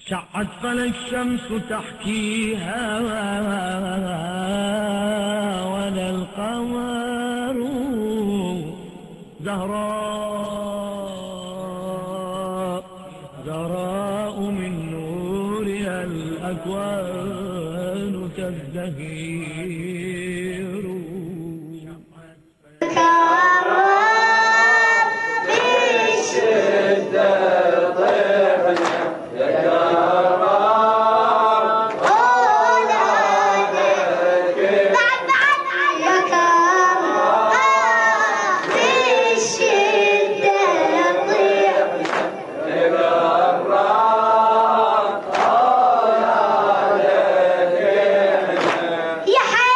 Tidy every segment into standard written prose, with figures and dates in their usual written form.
شعت فلا الشمس تحكيها ولا القمر زهراء زهراء من نورها الأكوان تزدهير. يا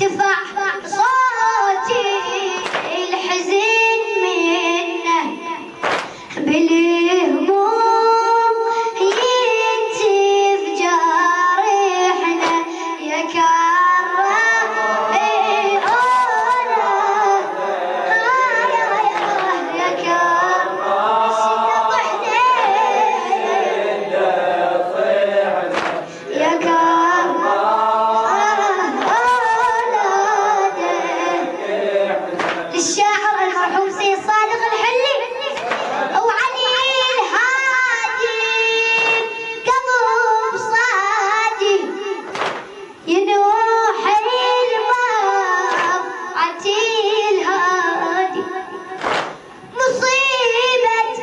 ارتفع صوتي الحزن منه بالهموم ينزف جارحنا يا كرة يا كرة طحنا يا كرة للشاعر المرحوم سيد صادق الحلي وعلي الهادي قلب صادي ينوح الماء عتيل هادي مصيبة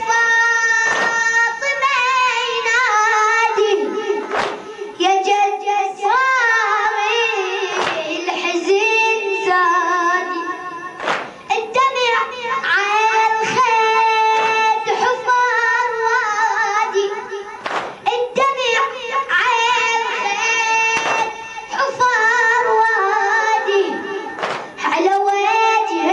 فاطمة ينادي يا جد صاري الحزن زادي الدمع عالخد حفر وادي الدمع عالخد حفر وادي على وجه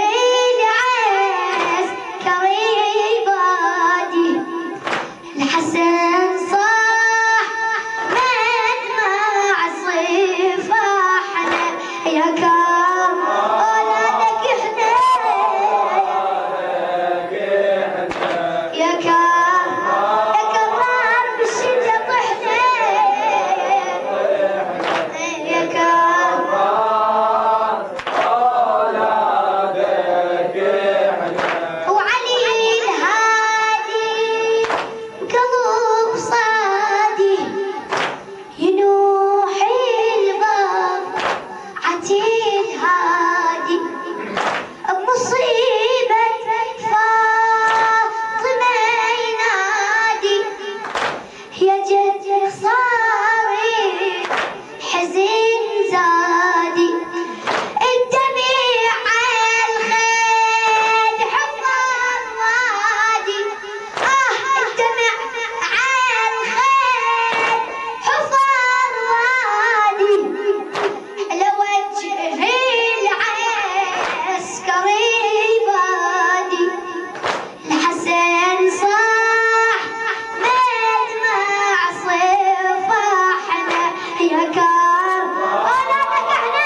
العسكري بادي الحسن صاح من مع صفاحنا يا كرم ولدك احنا يا كرار بالشتا طحنا يا كرار وعلي الهادي قلب صادي ينوح الباب عتيل هادي بمصيبة فاطمة ينادي يا جد صاري حزين زادي الدمع عالخد حفر وادي الدمع عالخد حفر وادي على وجه العسكري بادي الحسن صاح مدمع صفاحنا يا كار ولدك احنا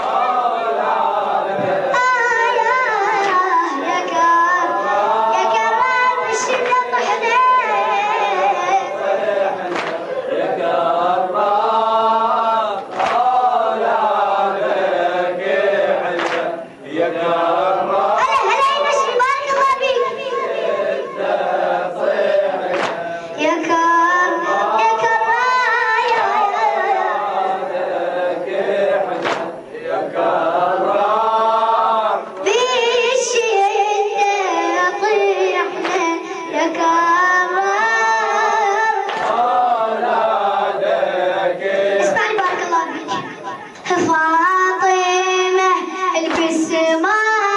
يا كار يا كرار بالشتا طحنا هلا يمشي بارك الله فيك يا كار يا كرار بالشتا طحنا يا كرار اسمعني بارك الله فيك فاطمة البسمة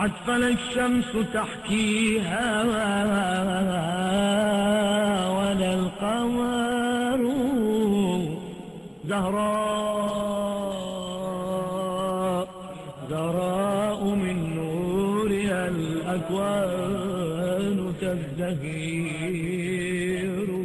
فلا الشمس تحكيها ولا القمر زهراء زهراء من نورها الأكوان تزدهير